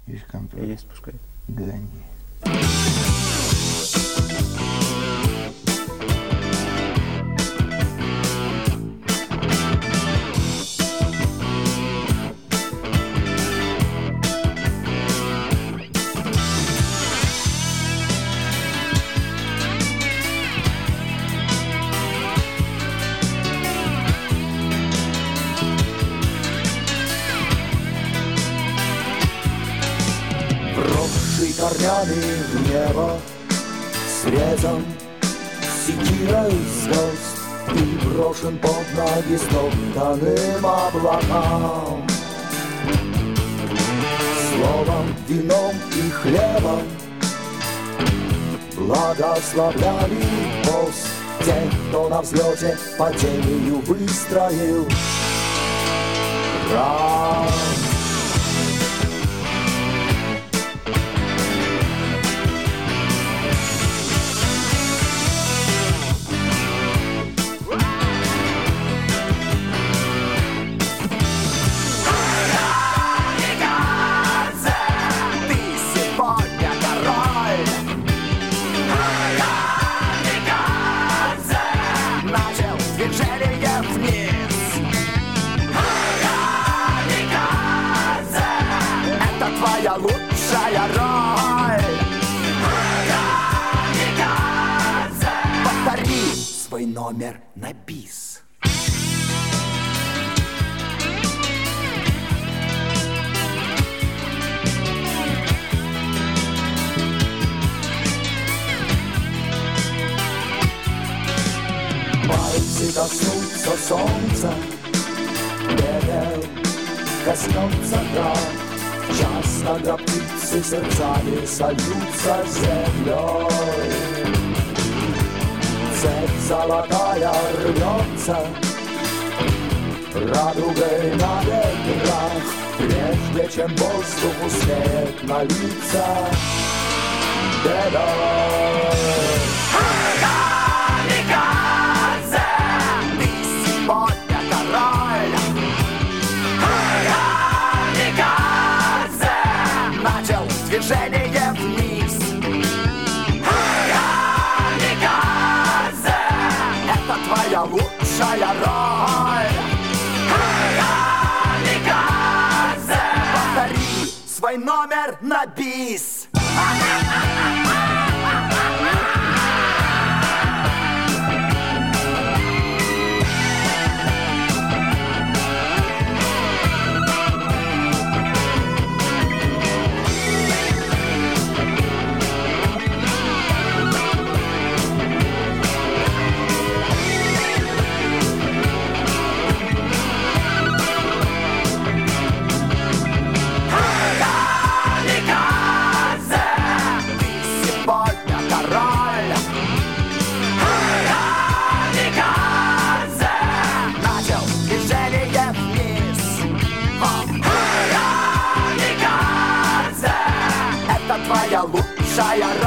Есть контроль. Есть, пускай. Гони. Корнями в небо срезан секирой звезд и брошен под ноги стоптанным облакам. Словом, вином и хлебом благословляли пост тех, кто на взлете падению выстроил храм. Лучшая роль. Повтори свой номер на бис. Пальцы коснутся солнца, ветер коснется гор. Час, когда птицы сердцами сольются с землей. Цепь золотая рвется радугой на ветрах, прежде чем воздух успеет налиться бедой. Камикадзе, ты сегодня король. Начал движение вниз. Камикадзе, это твоя лучшая роль. Камикадзе, повтори свой номер на бис. Твоя лучшая